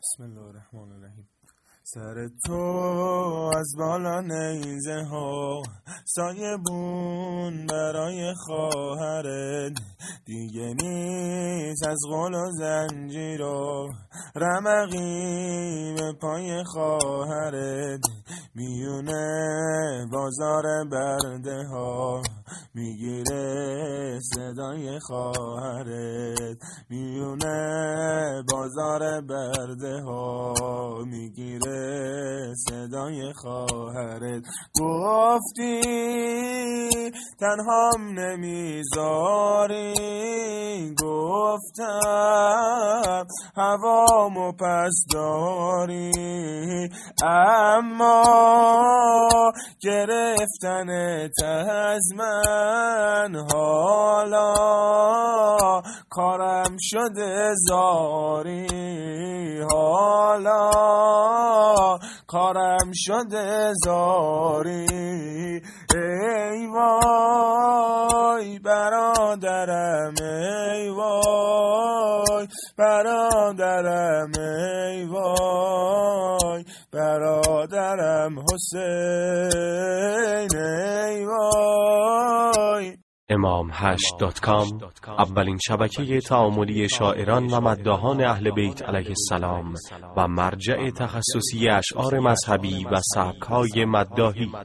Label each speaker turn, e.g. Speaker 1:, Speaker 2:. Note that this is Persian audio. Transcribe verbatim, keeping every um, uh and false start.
Speaker 1: بسم الله الرحمن الرحیم. سر تو از بالا نیزه ها سایه بون برای خواهرت، دیگه نیست از غل و زنجیر و رمقی به پای خواهرت. میونه بازار برده ها میگیره صدای خواهرت، میونه بازار برده ها میگیره صدای خواهرت. گفتی تنهام نمیذاری، گفتم هوامو پس داری، اما گرفتنت از من حالا کارم شده زاری، حالا کارم شده زاری. ای وای برادرم، ای وای برادرم، ای وای برادرم حسین، ای وای.
Speaker 2: امام هشت دات کام اولین شبکه تعاملی شاعران و مداحان اهل بیت علیه السلام و مرجع تخصصی اشعار مذهبی و سبک‌های مداحی.